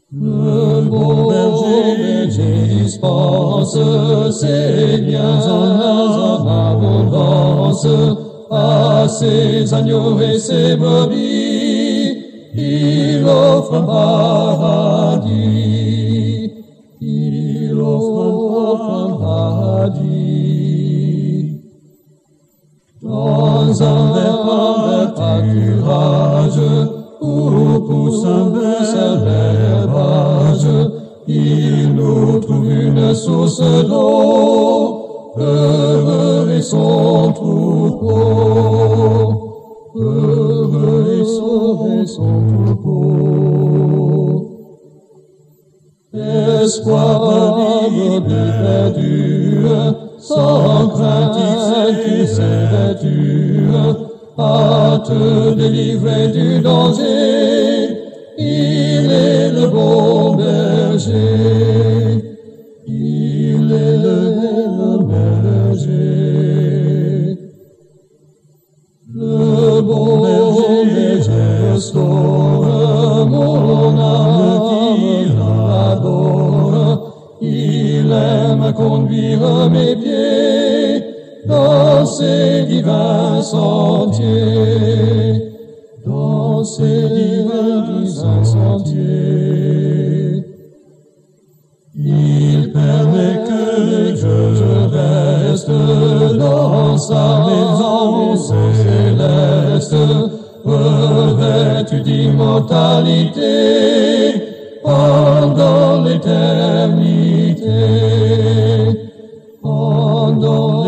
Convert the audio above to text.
Le bon berger dispense ses biens en abondance à ses agneaux et ses brebis. Il offre un paradis. Il offre un paradis. Dans un vert pâturage où pousse un herbage, il nous trouve une source d'eau. Heureux est son troupeau. Heureux est son troupeau. Espoir de perdu, sans crainte il s'est vêtu, à te délivrer du danger. Il est le bon berger. Il est le berger. Le bon berger restaure mon âme qu'il adore. Il aime conduire mes pieds dans ses divins sentiers. Dans ses divins sentiers. Il permet que je reste dans sa maison céleste, revêtu d'immortalité pendant l'éternité. Pendant